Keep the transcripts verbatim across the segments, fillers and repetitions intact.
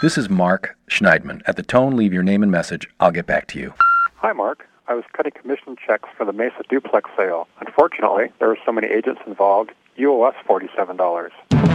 This is Mark Schneidman. At the tone, leave your name and message. I'll get back to you. Hi, Mark. I was cutting commission checks for the Mesa duplex sale. Unfortunately, there were so many agents involved, you owe us forty-seven dollars.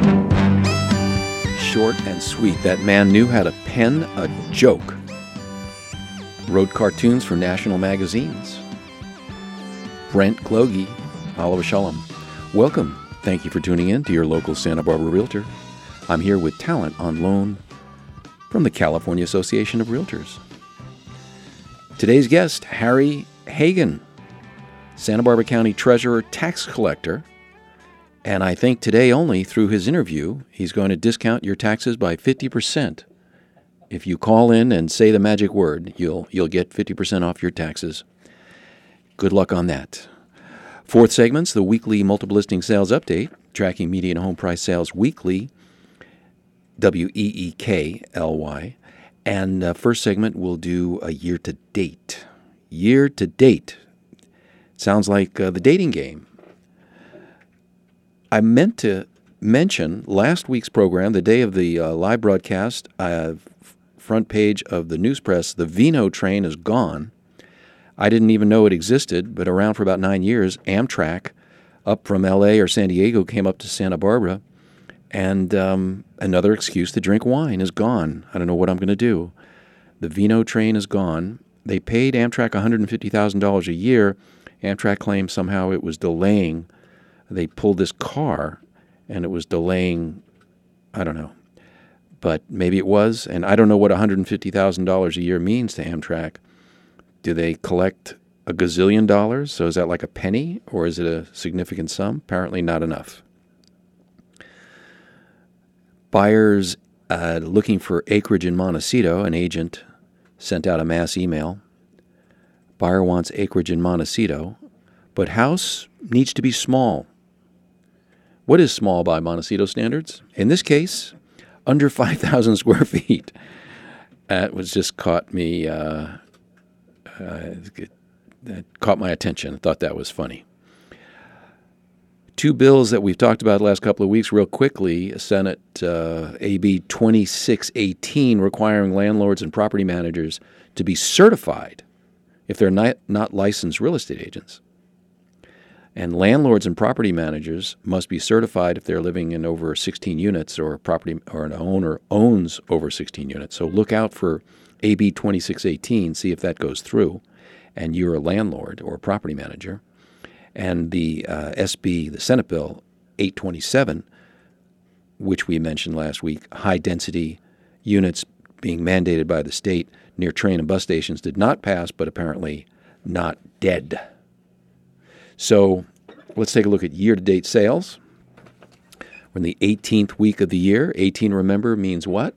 Short and sweet. That man knew how to pen a joke. Wrote cartoons for national magazines. Brent Glogie, Oliver Shalom. Welcome. Thank you for tuning in to your local Santa Barbara Realtor. I'm here with talent on loan from the California Association of Realtors. Today's guest, Harry Hagen, Santa Barbara County Treasurer, tax collector. And I think today only, through his interview, he's going to discount your taxes by fifty percent. If you call in and say the magic word, you'll you'll get fifty percent off your taxes. Good luck on that. Fourth segment's the weekly multiple listing sales update, tracking median home price sales weekly, W E E K L Y. And uh, first segment, we'll do a year-to-date. Year-to-date. Sounds like uh, the dating game. I meant to mention last week's program, the day of the uh, live broadcast, uh, front page of the news press, the Vino train is gone. I didn't even know it existed, but around for about nine years, Amtrak up from L A or San Diego came up to Santa Barbara, and um, another excuse to drink wine is gone. I don't know what I'm going to do. The Vino train is gone. They paid Amtrak one hundred fifty thousand dollars a year. Amtrak claims somehow it was delaying. They pulled this car, and it was delaying, I don't know. But maybe it was, and I don't know what one hundred fifty thousand dollars a year means to Amtrak. Do they collect a gazillion dollars? So is that like a penny, or is it a significant sum? Apparently not enough. Buyers uh, looking for acreage in Montecito, an agent sent out a mass email. Buyer wants acreage in Montecito, but house needs to be small. What is small by Montecito standards? In this case, under five thousand square feet. That was just caught me, uh, uh, that caught my attention. I thought that was funny. Two bills that we've talked about the last couple of weeks real quickly. Senate uh, A B twenty-six eighteen requiring landlords and property managers to be certified if they're not, not licensed real estate agents. And landlords and property managers must be certified if they're living in over sixteen units or a property or an owner owns over sixteen units. So look out for A B twenty-six eighteen, see if that goes through, and you're a landlord or a property manager. And the uh, S B, the Senate Bill eight twenty-seven, which we mentioned last week, high-density units being mandated by the state near train and bus stations, did not pass, but apparently not dead. So let's take a look at year-to-date sales. We're in the eighteenth week of the year. eighteen, remember, means what?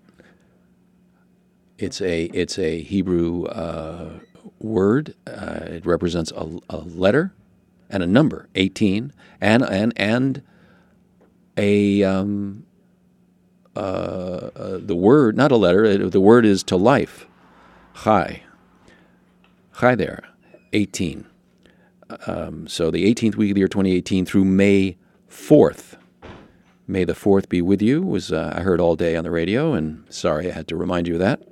It's a it's a Hebrew uh, word. Uh, it represents a, a letter and a number, eighteen, and and and a um, uh, uh, the word, not a letter. The word is to life. Chai. Chai there, eighteen. Um, so the eighteenth week of the year twenty eighteen through May fourth. May the fourth be with you was uh, I heard all day on the radio, and sorry I had to remind you of that.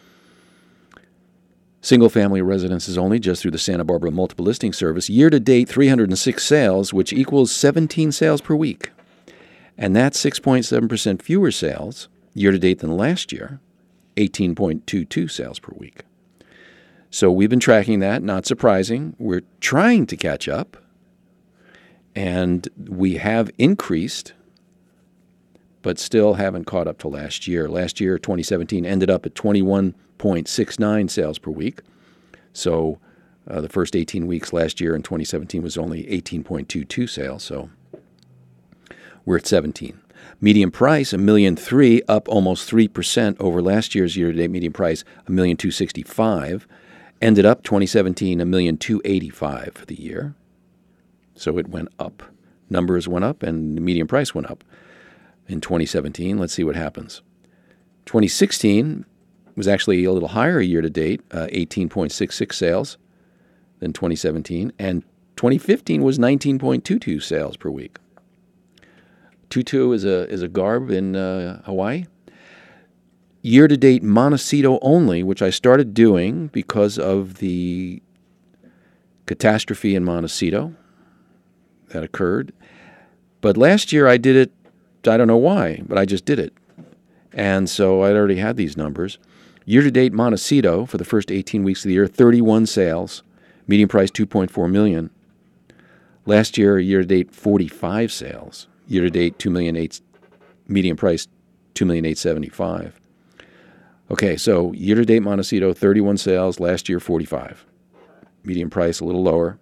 Single-family residences only, just through the Santa Barbara Multiple Listing Service. Year-to-date, three hundred six sales, which equals seventeen sales per week. And that's six point seven percent fewer sales year-to-date than last year, eighteen point two two sales per week. So we've been tracking that, not surprising. We're trying to catch up, and we have increased, but still haven't caught up to last year. Last year, twenty seventeen, ended up at twenty-one point six nine sales per week. So uh, the first eighteen weeks last year in twenty seventeen was only eighteen point two two sales, so we're at seventeen. Median price, a million three, up almost three percent over last year's year-to-date median price, a million two sixty-five. Ended up twenty seventeen, a million two eighty-five for the year. So it went up. Numbers went up and the median price went up in twenty seventeen. Let's see what happens. twenty sixteen was actually a little higher year-to-date, uh, eighteen point six six sales than twenty seventeen, and twenty fifteen was nineteen point two two sales per week. Tutu is a is a garb in uh, Hawaii. year-to-date Montecito only, which I started doing because of the catastrophe in Montecito that occurred. But last year I did it, I don't know why, but I just did it. And so I'd already had these numbers. Year-to-date Montecito for the first eighteen weeks of the year, thirty-one sales, median price two point four million dollars. Last year, year-to-date, forty-five sales. Year-to-date, two million eight, median price two million eight seventy-five. Okay, so year-to-date Montecito, thirty-one sales. Last year, forty-five. Median price a little lower.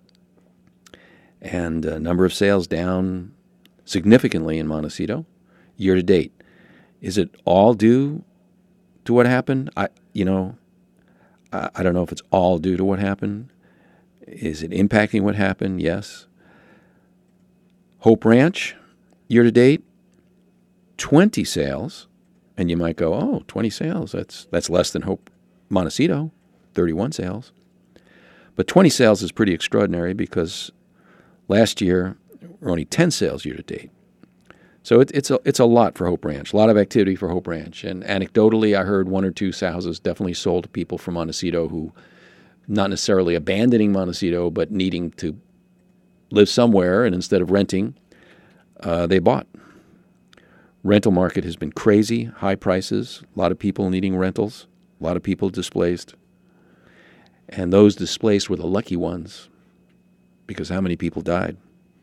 And uh, number of sales down significantly in Montecito year-to-date. Is it all due to what happened? I, you know, I, I don't know if it's all due to what happened. Is it impacting what happened? Yes. Hope Ranch, year-to-date, twenty sales. And you might go, oh, twenty sales. That's that's less than Hope Montecito, thirty-one sales. But twenty sales is pretty extraordinary because last year were only ten sales year-to-date. So it, it's, a, it's a lot for Hope Ranch, a lot of activity for Hope Ranch. And anecdotally, I heard one or two houses definitely sold to people from Montecito who, not necessarily abandoning Montecito, but needing to live somewhere, and instead of renting, uh, they bought. Rental market has been crazy, high prices, a lot of people needing rentals, a lot of people displaced. And those displaced were the lucky ones, because how many people died?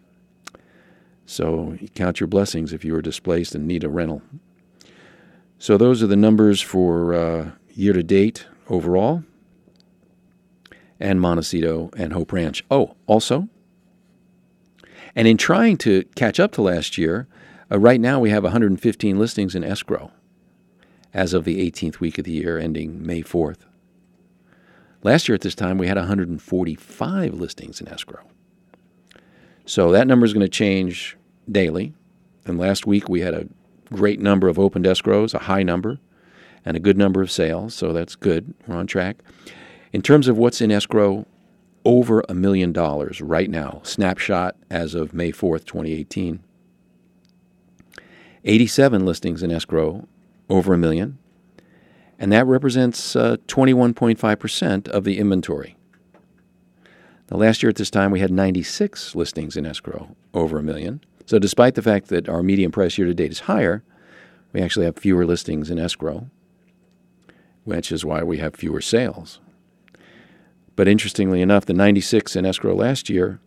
So you count your blessings if you were displaced and need a rental. So those are the numbers for uh, year-to-date overall, and Montecito and Hope Ranch. Oh, also, and in trying to catch up to last year, uh, right now we have one hundred fifteen listings in escrow as of the eighteenth week of the year, ending May fourth. Last year at this time, we had one hundred forty-five listings in escrow. So that number is going to change daily. And last week we had a great number of opened escrows, a high number, and a good number of sales. So that's good. We're on track. In terms of what's in escrow, over a million dollars right now. Snapshot as of May fourth, twenty eighteen. eighty-seven listings in escrow, over a million. And that represents uh, twenty-one point five percent of the inventory. Now, last year at this time, we had ninety-six listings in escrow, over a million. So despite the fact that our median price year-to-date is higher, we actually have fewer listings in escrow, which is why we have fewer sales. But interestingly enough, the ninety-six in escrow last year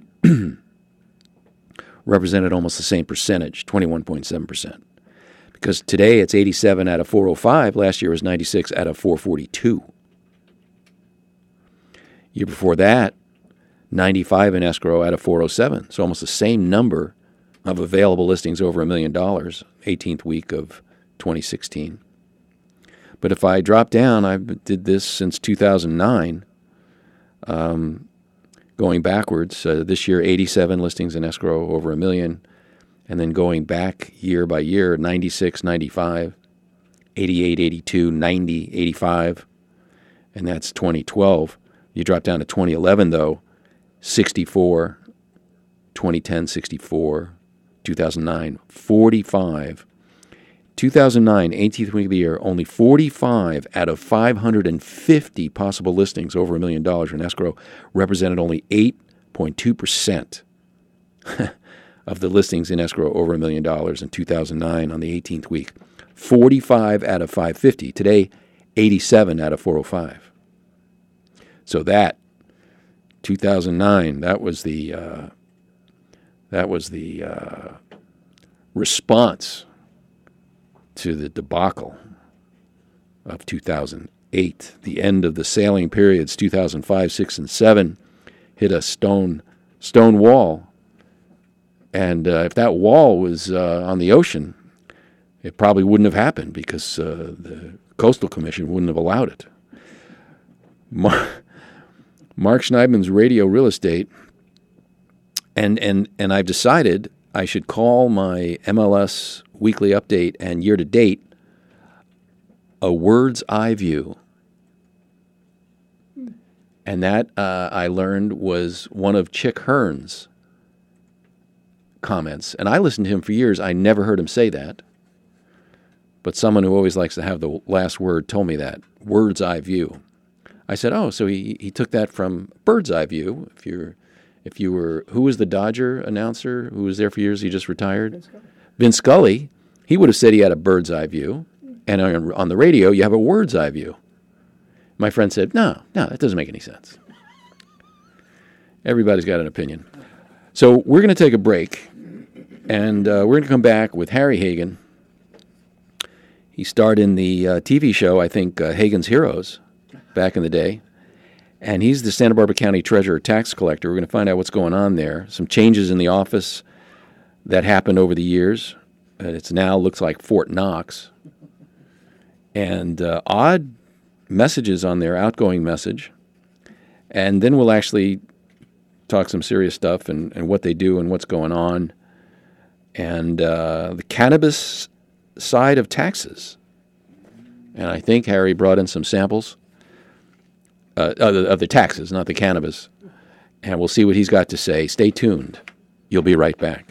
represented almost the same percentage, twenty-one point seven percent. Because today it's eighty-seven out of four oh five. Last year was ninety-six out of four forty-two. Year before that, ninety-five in escrow out of four oh seven. So almost the same number of available listings over a million dollars, eighteenth week of twenty sixteen. But if I drop down, I did this since two thousand nine, um, going backwards. Uh, this year, eighty-seven listings in escrow over a million. And then going back year by year, ninety-six, ninety-five, eighty-eight, eighty-two, ninety, eighty-five. And that's twenty twelve. You drop down to twenty eleven, though, sixty-four, twenty ten, sixty-four, two thousand nine, forty-five. two thousand nine, eighteenth week of the year, only forty-five out of five hundred fifty possible listings over a million dollars in escrow represented only eight point two percent of the listings in escrow over a million dollars in two thousand nine on the eighteenth week. forty-five out of five hundred fifty. Today, eighty-seven out of four oh five. So that, two thousand nine, that was the uh, that was the uh, response to the debacle of two thousand eight. The end of the sailing periods, two thousand five, six, and seven, hit a stone stone wall. And uh, if that wall was uh, on the ocean, it probably wouldn't have happened because uh, the Coastal Commission wouldn't have allowed it. Mar- Mark Schneidman's Radio Real Estate, and, and, and I've decided I should call my M L S weekly update and year-to-date a Word's Eye View. And that, uh, I learned, was one of Chick Hearn's comments. And I listened to him for years. I never heard him say that. but someone who always likes to have the last word told me that. Bird's eye view. I said, oh, so he, he took that from bird's eye view. If you're, if you were, who was the Dodger announcer who was there for years? He just retired? Vince Scully. Vince Scully. He would have said he had a bird's eye view. And on, on the radio, you have a word's eye view. My friend said, no, no, that doesn't make any sense. Everybody's got an opinion. So we're going to take a break, and uh, we're going to come back with Harry Hagen. He starred in the uh, T V show, I think, uh, Hagen's Heroes, back in the day. And he's the Santa Barbara County Treasurer Tax Collector. We're going to find out what's going on there, some changes in the office that happened over the years. Uh, it's now looks like Fort Knox. And uh, odd messages on their outgoing message. And then we'll actually talk some serious stuff and, and what they do and what's going on. And uh, the cannabis side of taxes. And I think Harry brought in some samples uh, of, the, of the taxes, not the cannabis. And we'll see what he's got to say. Stay tuned. You'll be right back.